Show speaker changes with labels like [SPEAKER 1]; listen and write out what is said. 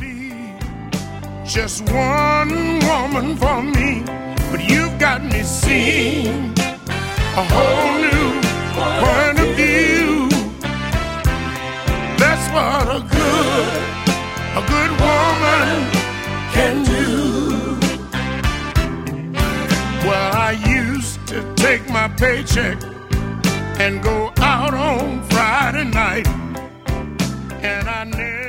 [SPEAKER 1] just one woman for me, but you've got me seeing a whole new point of view. That's what a good woman can do. Well, I used to take my paycheck and go out on Friday night, and I never